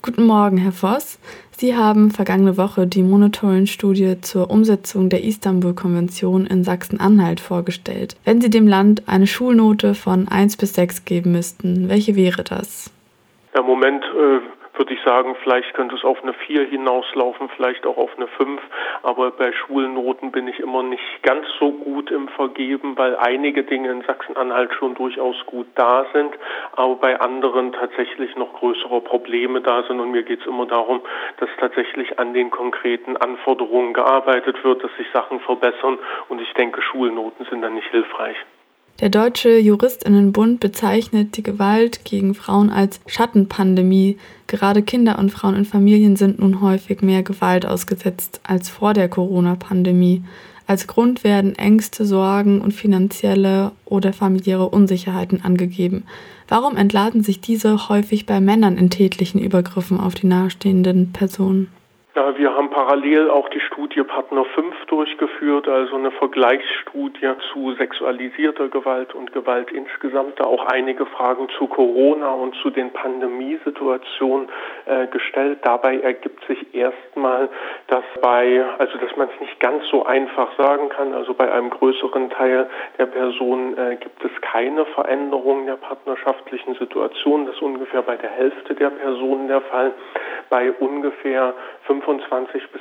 Guten Morgen, Herr Voss. Sie haben vergangene Woche die Monitoring-Studie zur Umsetzung der Istanbul-Konvention in Sachsen-Anhalt vorgestellt. Wenn Sie dem Land eine Schulnote von 1 bis 6 geben müssten, welche wäre das? Im Moment würde ich sagen, vielleicht könnte es auf eine 4 hinauslaufen, vielleicht auch auf eine 5. Aber bei Schulnoten bin ich immer nicht ganz so gut im Vergeben, weil einige Dinge in Sachsen-Anhalt schon durchaus gut da sind, aber bei anderen tatsächlich noch größere Probleme da sind. Und mir geht es immer darum, dass tatsächlich an den konkreten Anforderungen gearbeitet wird, dass sich Sachen verbessern. Und ich denke, Schulnoten sind dann nicht hilfreich. Der Deutsche Juristinnenbund bezeichnet die Gewalt gegen Frauen als Schattenpandemie. Gerade Kinder und Frauen in Familien sind nun häufig mehr Gewalt ausgesetzt als vor der Corona-Pandemie. Als Grund werden Ängste, Sorgen und finanzielle oder familiäre Unsicherheiten angegeben. Warum entladen sich diese häufig bei Männern in tätlichen Übergriffen auf die nahestehenden Personen? Ja, wir haben parallel auch die Studie Partner 5 durchgeführt, also eine Vergleichsstudie zu sexualisierter Gewalt und Gewalt insgesamt, da auch einige Fragen zu Corona und zu den Pandemiesituationen gestellt. Dabei ergibt sich erstmal, dass man es nicht ganz so einfach sagen kann, also bei einem größeren Teil der Personen gibt es keine Veränderung der partnerschaftlichen Situation. Das ist ungefähr bei der Hälfte der Personen der Fall. Bei ungefähr 25 bis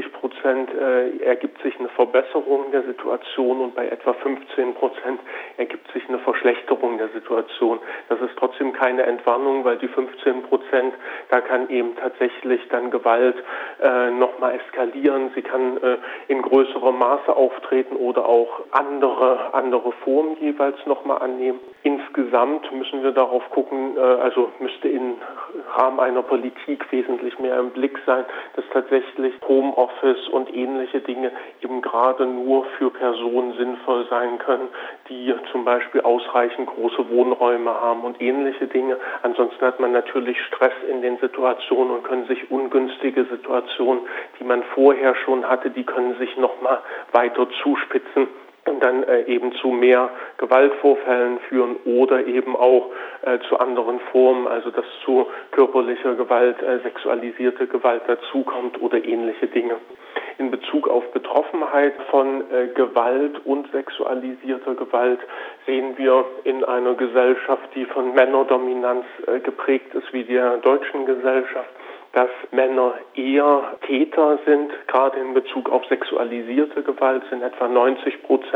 30% ergibt sich eine Verbesserung der Situation und bei etwa 15% ergibt sich eine Verschlechterung der Situation. Das ist trotzdem keine Entwarnung, weil die 15%, da kann eben tatsächlich dann Gewalt nochmal eskalieren. Sie kann in größerem Maße auftreten oder auch andere Formen jeweils nochmal annehmen. Insgesamt müssen wir darauf gucken, müsste im Rahmen einer Politik wesentlich mehr im Blick sein, dass tatsächlich Homeoffice und ähnliche Dinge eben gerade nur für Personen sinnvoll sein können, die zum Beispiel ausreichend große Wohnräume haben und ähnliche Dinge. Ansonsten hat man natürlich Stress in den Situationen und können sich ungünstige Situationen, die man vorher schon hatte, die können sich nochmal weiter zuspitzen und dann eben zu mehr Gewaltvorfällen führen oder eben auch zu anderen Formen, also dass zu körperlicher Gewalt, sexualisierte Gewalt dazukommt oder ähnliche Dinge. In Bezug auf Betroffenheit von Gewalt und sexualisierter Gewalt sehen wir in einer Gesellschaft, die von Männerdominanz geprägt ist, wie der deutschen Gesellschaft, dass Männer eher Täter sind. Gerade in Bezug auf sexualisierte Gewalt sind etwa 90%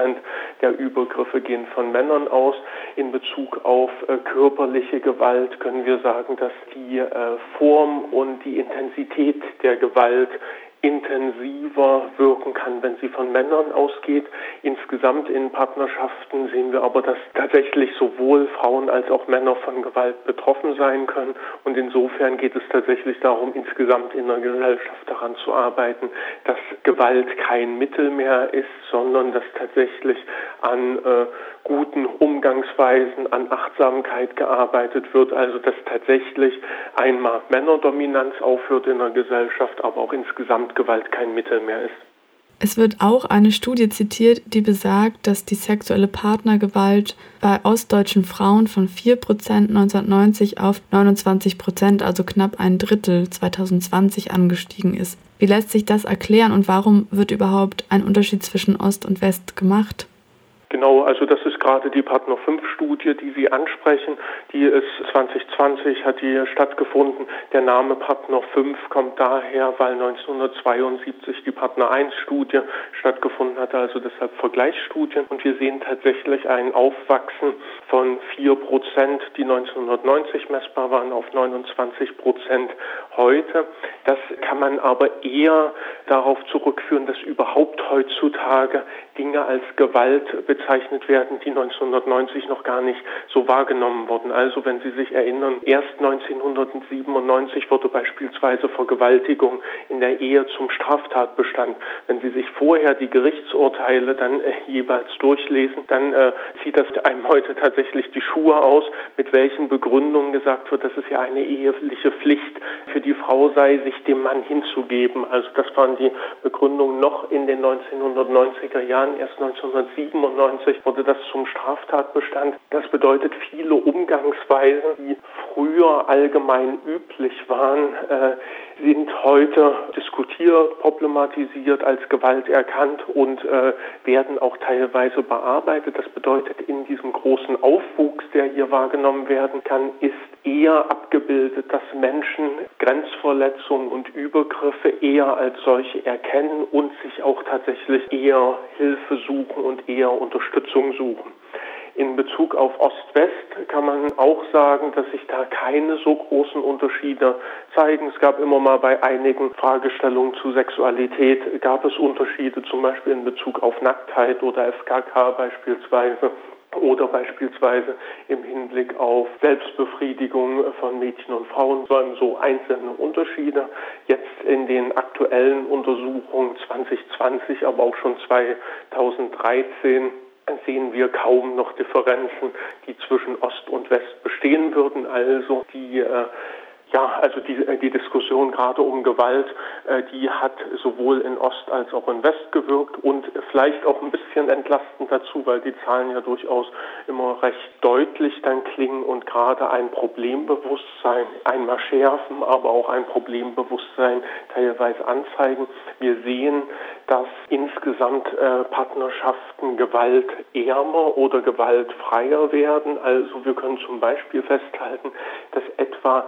der Übergriffe gehen von Männern aus. In Bezug auf körperliche Gewalt können wir sagen, dass die Form und die Intensität der Gewalt intensiver wirken kann, wenn sie von Männern ausgeht. Insgesamt in Partnerschaften sehen wir aber, dass tatsächlich sowohl Frauen als auch Männer von Gewalt betroffen sein können. Und insofern geht es tatsächlich darum, insgesamt in der Gesellschaft daran zu arbeiten, dass Gewalt kein Mittel mehr ist, sondern dass tatsächlich an guten Umgangsweisen, an Achtsamkeit gearbeitet wird, also dass tatsächlich einmal Männerdominanz aufhört in der Gesellschaft, aber auch insgesamt Gewalt kein Mittel mehr ist. Es wird auch eine Studie zitiert, die besagt, dass die sexuelle Partnergewalt bei ostdeutschen Frauen von 4% 1990 auf 29%, also knapp ein Drittel 2020 angestiegen ist. Wie lässt sich das erklären und warum wird überhaupt ein Unterschied zwischen Ost und West gemacht? Genau, also das ist gerade die Partner 5 Studie, die Sie ansprechen. Die ist 2020, hat die stattgefunden. Der Name Partner 5 kommt daher, weil 1972 die Partner 1 Studie stattgefunden hatte, also deshalb Vergleichsstudien. Und wir sehen tatsächlich ein Aufwachsen von 4%, die 1990 messbar waren, auf 29% heute. Das kann man aber eher darauf zurückführen, dass überhaupt heutzutage Dinge als Gewalt bezeichnet werden, die 1990 noch gar nicht so wahrgenommen wurden. Also wenn Sie sich erinnern, erst 1997 wurde beispielsweise Vergewaltigung in der Ehe zum Straftatbestand. Wenn Sie sich vorher die Gerichtsurteile dann jeweils durchlesen, dann zieht das einem heute tatsächlich die Schuhe aus, mit welchen Begründungen gesagt wird, dass es ja eine eheliche Pflicht für die Frau sei, sich dem Mann hinzugeben. Also das waren die Begründungen noch in den 1990er Jahren. Erst 1997 wurde das zum Straftatbestand. Das bedeutet, viele Umgangsweisen, die früher allgemein üblich waren, sind heute diskutiert, problematisiert, als Gewalt erkannt und werden auch teilweise bearbeitet. Das bedeutet, in diesem großen Aufwuchs, der hier wahrgenommen werden kann, ist eher abgebildet, dass Menschen Grenzverletzungen und Übergriffe eher als solche erkennen und sich auch tatsächlich eher Hilfe suchen und eher Unterstützung suchen. In Bezug auf Ost-West kann man auch sagen, dass sich da keine so großen Unterschiede zeigen. Es gab immer mal bei einigen Fragestellungen zu Sexualität, gab es Unterschiede, zum Beispiel in Bezug auf Nacktheit oder FKK beispielsweise. Oder beispielsweise im Hinblick auf Selbstbefriedigung von Mädchen und Frauen, so einzelne Unterschiede. Jetzt in den aktuellen Untersuchungen 2020, aber auch schon 2013, sehen wir kaum noch Differenzen, die zwischen Ost und West bestehen würden. Also die Diskussion gerade um Gewalt, die hat sowohl in Ost als auch in West gewirkt und vielleicht auch ein bisschen entlastend dazu, weil die Zahlen ja durchaus immer recht deutlich dann klingen und gerade ein Problembewusstsein einmal schärfen, aber auch ein Problembewusstsein teilweise anzeigen. Wir sehen, dass insgesamt Partnerschaften gewaltärmer oder gewaltfreier werden. Also wir können zum Beispiel festhalten, dass etwa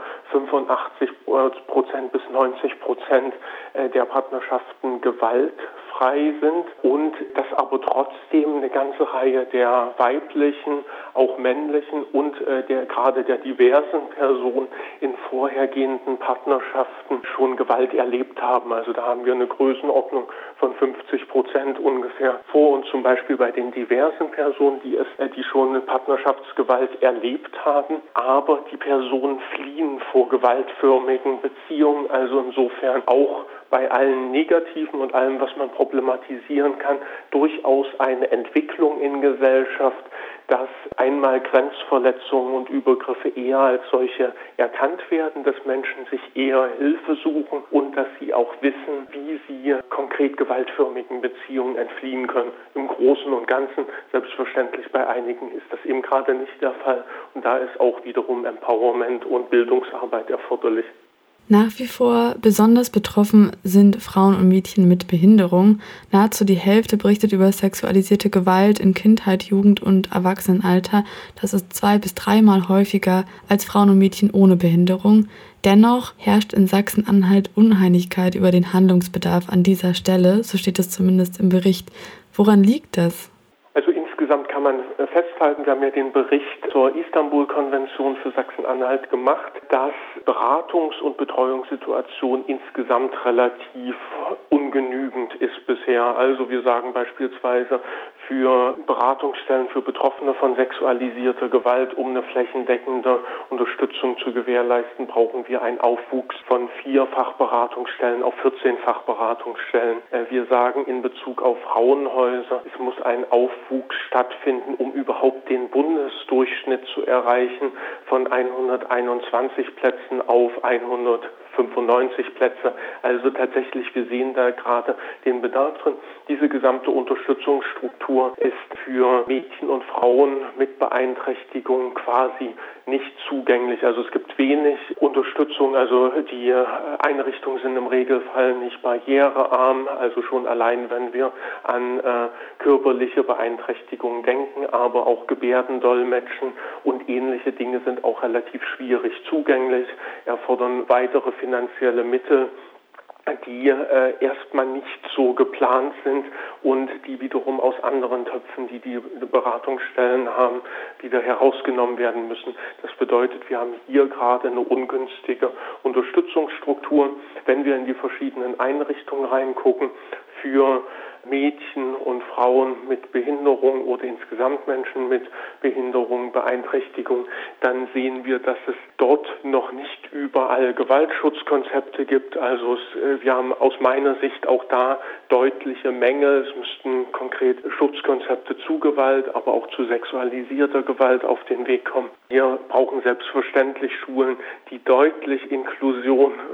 85% bis 90% der Partnerschaften gewaltfrei sind und dass aber trotzdem eine ganze Reihe der weiblichen, auch männlichen und gerade der diversen Personen in vorhergehenden Partnerschaften schon Gewalt erlebt haben. Also da haben wir eine Größenordnung von 50% ungefähr vor uns, zum Beispiel bei den diversen Personen, die schon eine Partnerschaftsgewalt erlebt haben, aber die Personen fliehen vor gewaltförmigen Beziehungen, also insofern auch bei allen Negativen und allem, was man problematisieren kann, durchaus eine Entwicklung in Gesellschaft, dass einmal Grenzverletzungen und Übergriffe eher als solche erkannt werden, dass Menschen sich eher Hilfe suchen und dass sie auch wissen, wie sie konkret gewaltförmigen Beziehungen entfliehen können. Im Großen und Ganzen, selbstverständlich bei einigen ist das eben gerade nicht der Fall und da ist auch wiederum Empowerment und Bildungsarbeit erforderlich. Nach wie vor besonders betroffen sind Frauen und Mädchen mit Behinderung. Nahezu die Hälfte berichtet über sexualisierte Gewalt in Kindheit, Jugend und Erwachsenenalter. Das ist 2- bis 3-mal häufiger als Frauen und Mädchen ohne Behinderung. Dennoch herrscht in Sachsen-Anhalt Uneinigkeit über den Handlungsbedarf an dieser Stelle, so steht es zumindest im Bericht. Woran liegt das? Also insgesamt kann man festhalten, wir haben ja den Bericht zur Istanbul-Konvention für Sachsen-Anhalt gemacht, dass Beratungs- und Betreuungssituation insgesamt relativ ungenügend ist bisher. Also wir sagen beispielsweise, für Beratungsstellen für Betroffene von sexualisierter Gewalt, um eine flächendeckende Unterstützung zu gewährleisten, brauchen wir einen Aufwuchs von 4 Fachberatungsstellen auf 14 Fachberatungsstellen. Wir sagen in Bezug auf Frauenhäuser, es muss ein Aufwuchs stattfinden, um überhaupt den Bundesdurchschnitt zu erreichen von 121 Plätzen auf 195 Plätze. Also tatsächlich, wir sehen da gerade den Bedarf drin. Diese gesamte Unterstützungsstruktur ist für Mädchen und Frauen mit Beeinträchtigung quasi nicht zugänglich. Also es gibt wenig Unterstützung. Also die Einrichtungen sind im Regelfall nicht barrierearm. Also schon allein, wenn wir an körperliche Beeinträchtigungen denken, aber auch Gebärdendolmetschen und ähnliche Dinge sind auch relativ schwierig zugänglich, erfordern weitere finanzielle Mittel, die erstmal nicht so geplant sind und die wiederum aus anderen Töpfen, die die Beratungsstellen haben, wieder herausgenommen werden müssen. Das bedeutet, wir haben hier gerade eine ungünstige Unterstützungsstruktur. Wenn wir in die verschiedenen Einrichtungen reingucken, für Mädchen und Frauen mit Behinderung oder insgesamt Menschen mit Behinderung, Beeinträchtigung, dann sehen wir, dass es dort noch nicht überall Gewaltschutzkonzepte gibt. Also wir haben aus meiner Sicht auch da deutliche Mängel. Es müssten konkret Schutzkonzepte zu Gewalt, aber auch zu sexualisierter Gewalt auf den Weg kommen. Wir brauchen selbstverständlich Schulen, die deutlich Inklusion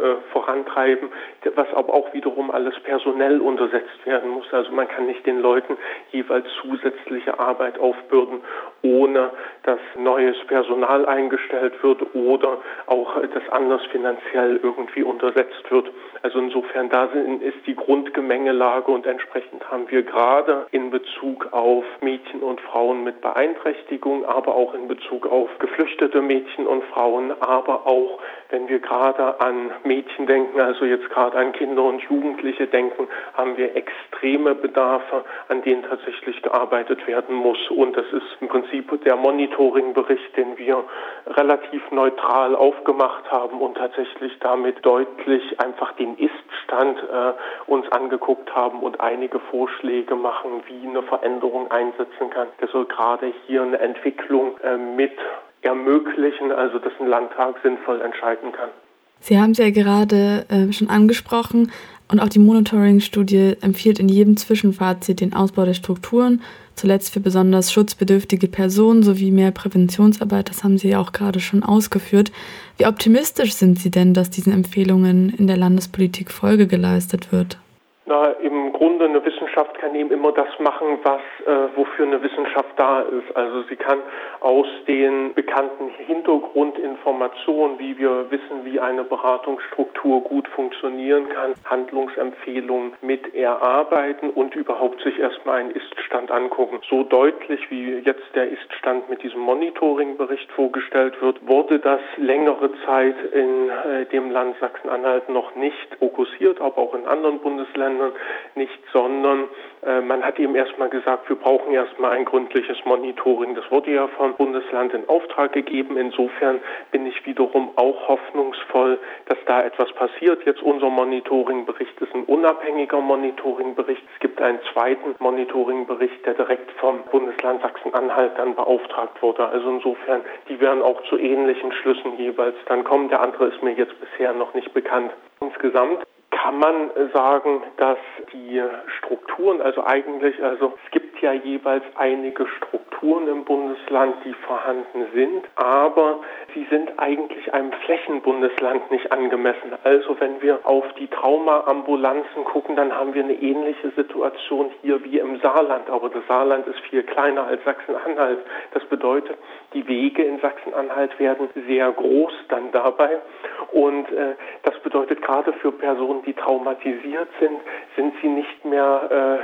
vorantreiben, was aber auch wiederum alles personell untersetzt werden muss. Also man kann nicht den Leuten jeweils zusätzliche Arbeit aufbürden, ohne dass neues Personal eingestellt wird oder auch das anders finanziell irgendwie untersetzt wird. Also insofern ist die Grundgemengelage und entsprechend haben wir gerade in Bezug auf Mädchen und Frauen mit Beeinträchtigung, aber auch in Bezug auf geflüchtete Mädchen und Frauen, aber auch wenn wir gerade an Mädchen denken, also jetzt gerade an Kinder und Jugendliche denken, haben wir extreme Bedarfe, an denen tatsächlich gearbeitet werden muss. Und das ist im Prinzip der Monitoringbericht, den wir relativ neutral aufgemacht haben und tatsächlich damit deutlich einfach den Ist-Stand uns angeguckt haben und einige Vorschläge machen, wie eine Veränderung einsetzen kann. Das soll gerade hier eine Entwicklung mit ermöglichen, also dass ein Landtag sinnvoll entscheiden kann. Sie haben es ja gerade schon angesprochen und auch die Monitoring-Studie empfiehlt in jedem Zwischenfazit den Ausbau der Strukturen, zuletzt für besonders schutzbedürftige Personen sowie mehr Präventionsarbeit. Das haben Sie ja auch gerade schon ausgeführt. Wie optimistisch sind Sie denn, dass diesen Empfehlungen in der Landespolitik Folge geleistet wird? Im Grunde eine Wissenschaft kann eben immer das machen, wofür eine Wissenschaft da ist. Also sie kann aus den bekannten Hintergrundinformationen, wie wir wissen, wie eine Beratungsstruktur gut funktionieren kann, Handlungsempfehlungen mit erarbeiten und überhaupt sich erstmal einen Ist-Stand angucken. So deutlich, wie jetzt der Ist-Stand mit diesem Monitoring-Bericht vorgestellt wird, wurde das längere Zeit in dem Land Sachsen-Anhalt noch nicht fokussiert, aber auch in anderen Bundesländern nicht, sondern man hat eben erstmal gesagt, wir brauchen erstmal ein gründliches Monitoring. Das wurde ja vom Bundesland in Auftrag gegeben. Insofern bin ich wiederum auch hoffnungsvoll, dass da etwas passiert. Jetzt unser Monitoringbericht ist ein unabhängiger Monitoringbericht. Es gibt einen zweiten Monitoringbericht, der direkt vom Bundesland Sachsen-Anhalt dann beauftragt wurde. Also insofern, die werden auch zu ähnlichen Schlüssen jeweils dann kommen. Der andere ist mir jetzt bisher noch nicht bekannt. Insgesamt kann man sagen, dass die Strukturen, es gibt ja jeweils einige Strukturen im Bundesland, die vorhanden sind, aber sie sind eigentlich einem Flächenbundesland nicht angemessen. Also wenn wir auf die Traumaambulanzen gucken, dann haben wir eine ähnliche Situation hier wie im Saarland, aber das Saarland ist viel kleiner als Sachsen-Anhalt. Das bedeutet, die Wege in Sachsen-Anhalt werden sehr groß dann dabei und das bedeutet gerade für Personen, die traumatisiert sind sie nicht mehr,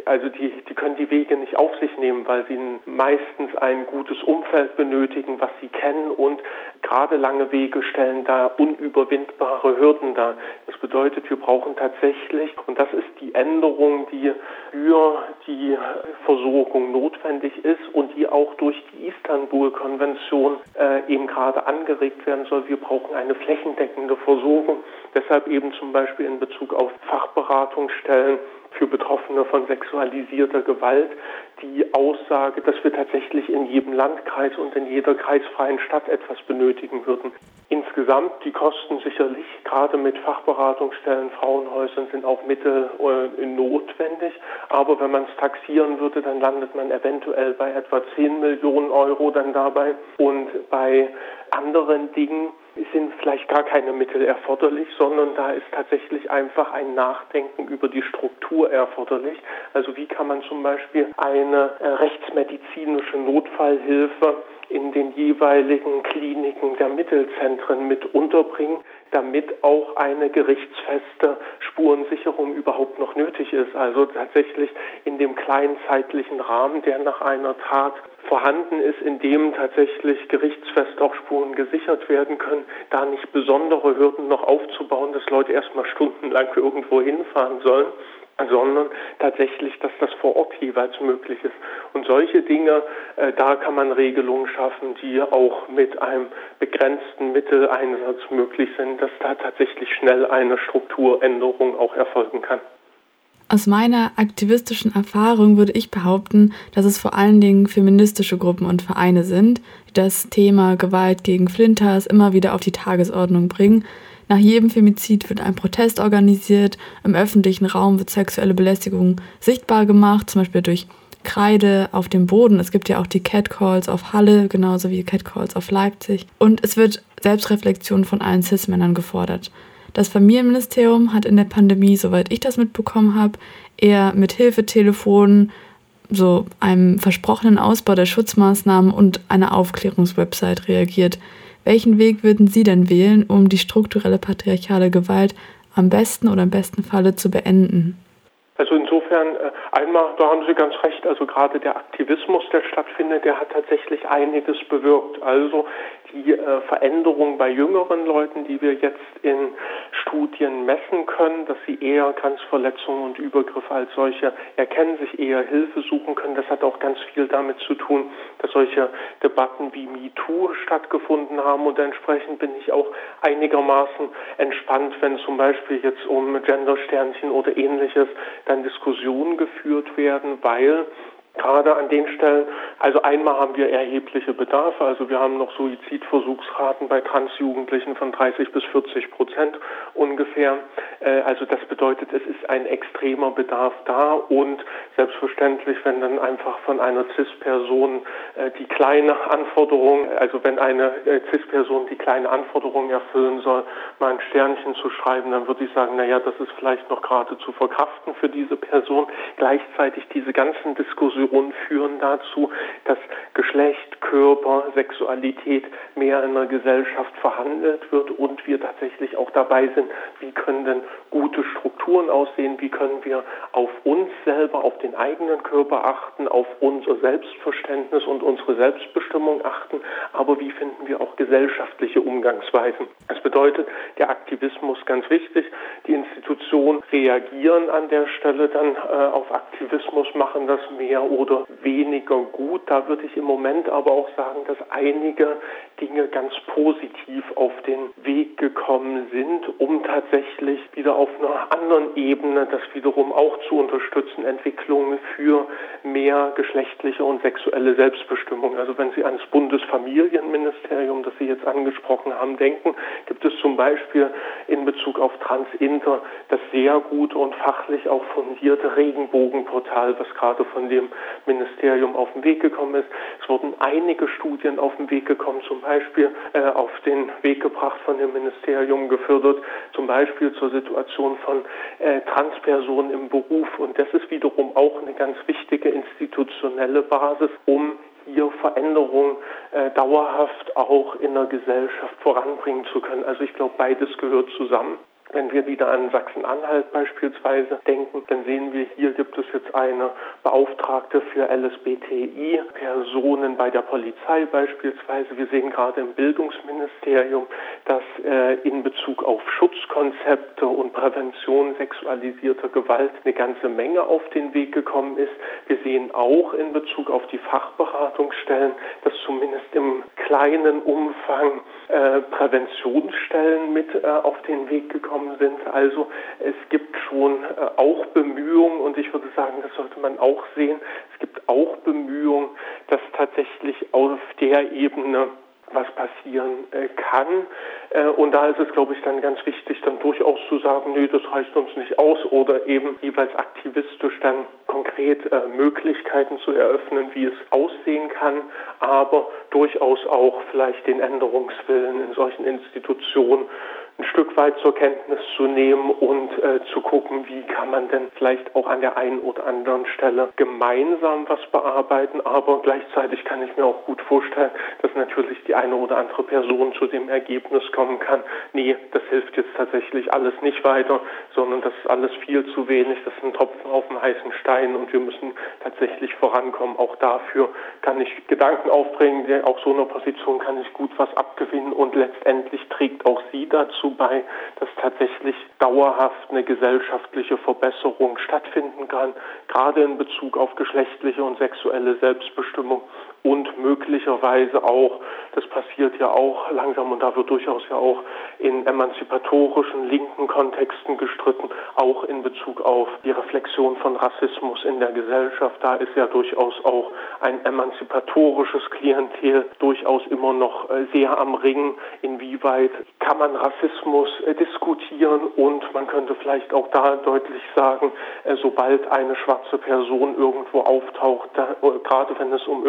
die können die Wege nicht auf sich nehmen, weil sie meistens ein gutes Umfeld benötigen, was sie kennen und gerade lange Wege stellen da unüberwindbare Hürden dar. Das bedeutet, wir brauchen tatsächlich, und das ist die Änderung, die für die Versorgung notwendig ist und die auch durch die Istanbul-Konvention eben gerade angeregt werden soll. Wir brauchen eine flächendeckende Versorgung. Deshalb eben zum Beispiel in Bezug auf Fachberatungsstellen für Betroffene von sexualisierter Gewalt die Aussage, dass wir tatsächlich in jedem Landkreis und in jeder kreisfreien Stadt etwas benötigen würden. Insgesamt die Kosten sicherlich, gerade mit Fachberatungsstellen, Frauenhäusern sind auch Mittel notwendig. Aber wenn man es taxieren würde, dann landet man eventuell bei etwa 10 Millionen Euro dann dabei. Und bei anderen Dingen sind vielleicht gar keine Mittel erforderlich, sondern da ist tatsächlich einfach ein Nachdenken über die Struktur erforderlich. Also wie kann man zum Beispiel eine rechtsmedizinische Notfallhilfe in den jeweiligen Kliniken der Mittelzentren mit unterbringen, damit auch eine gerichtsfeste Spurensicherung überhaupt noch nötig ist. Also tatsächlich in dem kleinen zeitlichen Rahmen, der nach einer Tat vorhanden ist, in dem tatsächlich gerichtsfest auch Spuren gesichert werden können, da nicht besondere Hürden noch aufzubauen, dass Leute erstmal stundenlang irgendwo hinfahren sollen, sondern tatsächlich, dass das vor Ort jeweils möglich ist. Und solche Dinge, da kann man Regelungen schaffen, die auch mit einem begrenzten Mitteleinsatz möglich sind, dass da tatsächlich schnell eine Strukturänderung auch erfolgen kann. Aus meiner aktivistischen Erfahrung würde ich behaupten, dass es vor allen Dingen feministische Gruppen und Vereine sind, die das Thema Gewalt gegen Flintas immer wieder auf die Tagesordnung bringen. Nach jedem Femizid wird ein Protest organisiert, im öffentlichen Raum wird sexuelle Belästigung sichtbar gemacht, zum Beispiel durch Kreide auf dem Boden. Es gibt ja auch die Catcalls auf Halle, genauso wie Catcalls auf Leipzig. Und es wird Selbstreflexion von allen Cis-Männern gefordert. Das Familienministerium hat in der Pandemie, soweit ich das mitbekommen habe, eher mit Hilfetelefonen, so einem versprochenen Ausbau der Schutzmaßnahmen und einer Aufklärungswebsite reagiert. Welchen Weg würden Sie denn wählen, um die strukturelle patriarchale Gewalt am besten oder im besten Falle zu beenden? Also insofern, einmal, da haben Sie ganz recht, also gerade der Aktivismus, der stattfindet, der hat tatsächlich einiges bewirkt. Also die Veränderung bei jüngeren Leuten, die wir jetzt in Studien messen können, dass sie eher Grenzverletzungen und Übergriffe als solche erkennen, sich eher Hilfe suchen können, das hat auch ganz viel damit zu tun, dass solche Debatten wie MeToo stattgefunden haben, und entsprechend bin ich auch einigermaßen entspannt, wenn zum Beispiel jetzt um Gendersternchen oder Ähnliches dann Diskussionen geführt werden, weil gerade an den Stellen, also einmal haben wir erhebliche Bedarfe, also wir haben noch Suizidversuchsraten bei Transjugendlichen von 30-40% ungefähr. Also das bedeutet, es ist ein extremer Bedarf da, und selbstverständlich, wenn dann einfach von einer CIS-Person die kleine Anforderung, also wenn eine CIS-Person die kleine Anforderung erfüllen soll, mal ein Sternchen zu schreiben, dann würde ich sagen, naja, das ist vielleicht noch gerade zu verkraften für diese Person. Gleichzeitig diese ganzen Diskussionen führen dazu, dass Geschlecht, Körper, Sexualität mehr in der Gesellschaft verhandelt wird und wir tatsächlich auch dabei sind, wie können denn gute Strukturen aussehen, wie können wir auf uns selber, auf den eigenen Körper achten, auf unser Selbstverständnis und unsere Selbstbestimmung achten, aber wie finden wir auch gesellschaftliche Umgangsweisen. Das bedeutet, der Aktivismus ganz wichtig, die Institutionen reagieren an der Stelle dann auf Aktivismus, machen das mehr oder weniger gut. Da würde ich im Moment aber auch sagen, dass einige Dinge ganz positiv auf den Weg gekommen sind, um tatsächlich wieder auf einer anderen Ebene das wiederum auch zu unterstützen, Entwicklungen für mehr geschlechtliche und sexuelle Selbstbestimmung. Also wenn Sie ans Bundesfamilienministerium, das Sie jetzt angesprochen haben, denken, gibt es zum Beispiel in Bezug auf Transinter das sehr gute und fachlich auch fundierte Regenbogenportal, was gerade von dem Ministerium auf den Weg gekommen ist. Es wurden einige Studien auf den Weg gekommen, zum Beispiel auf den Weg gebracht von dem Ministerium, gefördert, zum Beispiel zur Situation von Transpersonen im Beruf. Und das ist wiederum auch eine ganz wichtige institutionelle Basis, um hier Veränderungen dauerhaft auch in der Gesellschaft voranbringen zu können. Also ich glaube, beides gehört zusammen. Wenn wir wieder an Sachsen-Anhalt beispielsweise denken, dann sehen wir, hier gibt es jetzt eine Beauftragte für LSBTI-Personen bei der Polizei beispielsweise. Wir sehen gerade im Bildungsministerium, dass in Bezug auf Schutzkonzepte und Prävention sexualisierter Gewalt eine ganze Menge auf den Weg gekommen ist. Wir sehen auch in Bezug auf die Fachberatungsstellen, dass zumindest im kleinen Umfang Präventionsstellen mit auf den Weg gekommen sind. Also es gibt schon auch Bemühungen, und ich würde sagen, das sollte man auch sehen, es gibt auch Bemühungen, dass tatsächlich auf der Ebene was passieren kann. Und da ist es, glaube ich, dann ganz wichtig, dann durchaus zu sagen, nee, das reicht uns nicht aus, oder eben jeweils aktivistisch dann konkret Möglichkeiten zu eröffnen, wie es aussehen kann, aber durchaus auch vielleicht den Änderungswillen in solchen Institutionen ein Stück weit zur Kenntnis zu nehmen und zu gucken, wie kann man denn vielleicht auch an der einen oder anderen Stelle gemeinsam was bearbeiten, aber gleichzeitig kann ich mir auch gut vorstellen, dass natürlich die eine oder andere Person zu dem Ergebnis kommen kann, nee, das hilft jetzt tatsächlich alles nicht weiter, sondern das ist alles viel zu wenig, das ist ein Tropfen auf dem heißen Stein und wir müssen tatsächlich vorankommen. Auch dafür kann ich Gedanken aufbringen, auch so einer Position kann ich gut was abgewinnen, und letztendlich trägt auch sie dazu bei, dass tatsächlich dauerhaft eine gesellschaftliche Verbesserung stattfinden kann, gerade in Bezug auf geschlechtliche und sexuelle Selbstbestimmung und möglicherweise auch, das passiert ja auch langsam und da wird durchaus ja auch in emanzipatorischen linken Kontexten gestritten, auch in Bezug auf die Reflexion von Rassismus in der Gesellschaft. Da ist ja durchaus auch ein emanzipatorisches Klientel durchaus immer noch sehr am Ringen. Inwieweit kann man Rassismus diskutieren, und man könnte vielleicht auch da deutlich sagen, sobald eine schwarze Person irgendwo auftaucht, gerade wenn es um irgendwelche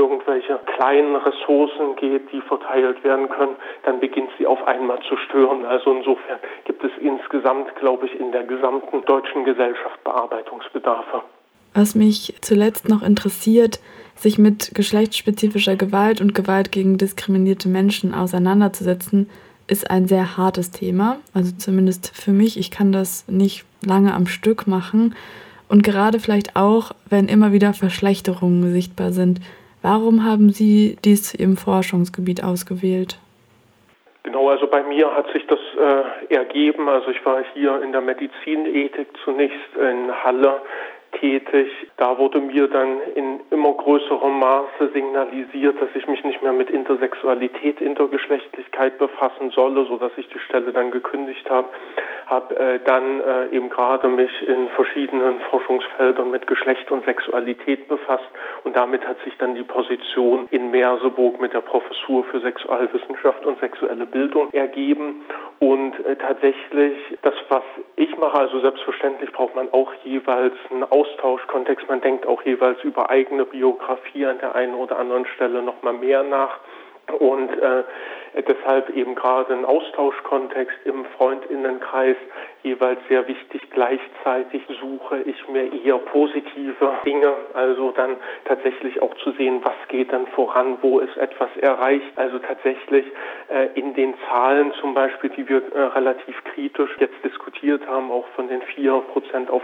irgendwelche kleinen Ressourcen geht, die verteilt werden können, dann beginnt sie auf einmal zu stören. Also insofern gibt es insgesamt, glaube ich, in der gesamten deutschen Gesellschaft Bearbeitungsbedarfe. Was mich zuletzt noch interessiert, sich mit geschlechtsspezifischer Gewalt und Gewalt gegen diskriminierte Menschen auseinanderzusetzen, ist ein sehr hartes Thema. Also zumindest für mich, ich kann das nicht lange am Stück machen. Und gerade vielleicht auch, wenn immer wieder Verschlechterungen sichtbar sind. Warum haben Sie dies zu Ihrem Forschungsgebiet ausgewählt? Genau, also bei mir hat sich das ergeben. Also ich war hier in der Medizinethik zunächst in Halle tätig. Da wurde mir dann in immer größerem Maße signalisiert, dass ich mich nicht mehr mit Intersexualität, Intergeschlechtlichkeit befassen solle, sodass ich die Stelle dann gekündigt habe. Habe dann eben gerade mich in verschiedenen Forschungsfeldern mit Geschlecht und Sexualität befasst und damit hat sich dann die Position in Merseburg mit der Professur für Sexualwissenschaft und sexuelle Bildung ergeben. Und tatsächlich, das, was ich mache, also selbstverständlich braucht man auch jeweils einen Austauschkontext. Man denkt auch jeweils über eigene Biografie an der einen oder anderen Stelle noch mal mehr nach. Und deshalb eben gerade ein Austauschkontext im Freundinnenkreis jeweils sehr wichtig. Gleichzeitig suche ich mir eher positive Dinge, also dann tatsächlich auch zu sehen, was geht dann voran, wo ist etwas erreicht. Also tatsächlich in den Zahlen zum Beispiel, die wir relativ kritisch jetzt diskutiert haben, auch von den 4% auf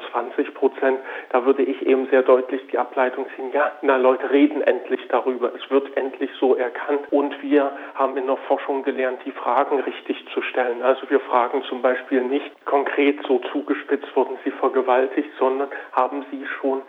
29%, da würde ich eben sehr deutlich die Ableitung ziehen, ja, na Leute reden endlich darüber, es wird endlich so erkannt und wir haben in der Forschung gelernt, die Fragen richtig zu stellen. Also wir fragen zum Beispiel nicht konkret so zugespitzt, wurden sie vergewaltigt, sondern haben sie schon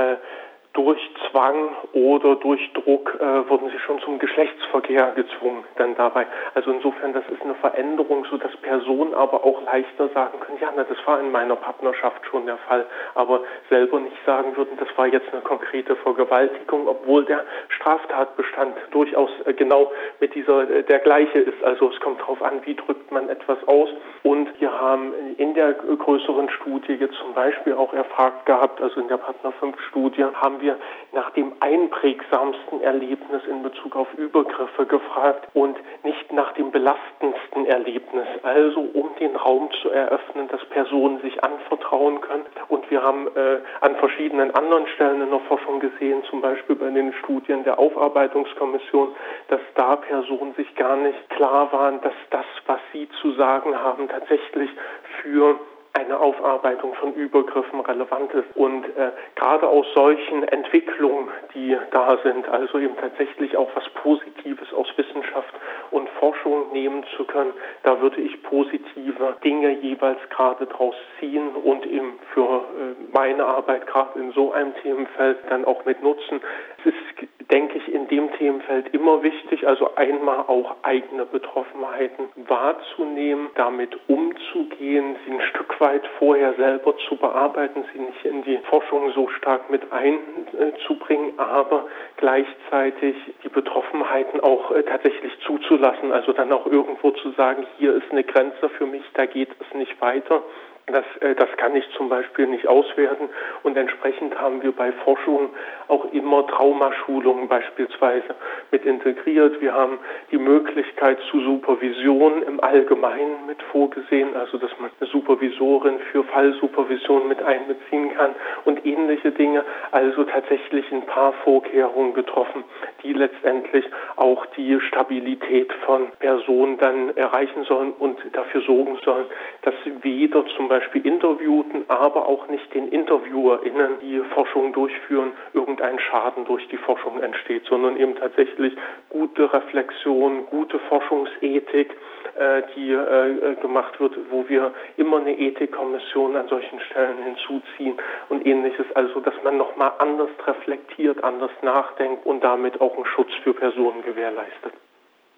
durch Zwang oder durch Druck wurden sie schon zum Geschlechtsverkehr gezwungen dann dabei. Also insofern, das ist eine Veränderung, so dass Personen aber auch leichter sagen können, ja, na, das war in meiner Partnerschaft schon der Fall, aber selber nicht sagen würden, das war jetzt eine konkrete Vergewaltigung, obwohl der Straftatbestand durchaus genau mit der gleiche ist. Also es kommt darauf an, wie drückt man etwas aus. Und wir haben in der größeren Studie jetzt zum Beispiel auch erfragt gehabt, also in der Partner 5 Studie, haben wir nach dem einprägsamsten Erlebnis in Bezug auf Übergriffe gefragt und nicht nach dem belastendsten Erlebnis. Also um den Raum zu eröffnen, dass Personen sich anvertrauen können. Und wir haben an verschiedenen anderen Stellen in der Forschung gesehen, zum Beispiel bei den Studien der Aufarbeitungskommission, dass da Personen sich gar nicht klar waren, dass das, was sie zu sagen haben, tatsächlich für eine Aufarbeitung von Übergriffen relevant ist. Und gerade aus solchen Entwicklungen, die da sind, also eben tatsächlich auch was Positives aus Wissenschaft und Forschung nehmen zu können, da würde ich positive Dinge jeweils gerade draus ziehen und eben für meine Arbeit gerade in so einem Themenfeld dann auch mit nutzen. Es ist, denke ich, in dem Themenfeld immer wichtig, also einmal auch eigene Betroffenheiten wahrzunehmen, damit umzugehen, sie ein Stück weit vorher selber zu bearbeiten, sie nicht in die Forschung so stark mit einzubringen, aber gleichzeitig die Betroffenheiten auch tatsächlich zuzulassen, also dann auch irgendwo zu sagen, hier ist eine Grenze für mich, da geht es nicht weiter. Das kann ich zum Beispiel nicht auswerten und entsprechend haben wir bei Forschung auch immer Traumaschulungen beispielsweise mit integriert. Wir haben die Möglichkeit zu Supervision im Allgemeinen mit vorgesehen, also dass man eine Supervisorin für Fallsupervision mit einbeziehen kann und ähnliche Dinge, also tatsächlich ein paar Vorkehrungen getroffen, die letztendlich auch die Stabilität von Personen dann erreichen sollen und dafür sorgen sollen, dass weder zum Beispiel Interviewten, aber auch nicht den InterviewerInnen, die Forschung durchführen, irgendein Schaden durch die Forschung entsteht, sondern eben tatsächlich gute Reflexion, gute Forschungsethik, die gemacht wird, wo wir immer eine Ethikkommission an solchen Stellen hinzuziehen und ähnliches. Also, dass man nochmal anders reflektiert, anders nachdenkt und damit auch einen Schutz für Personen gewährleistet.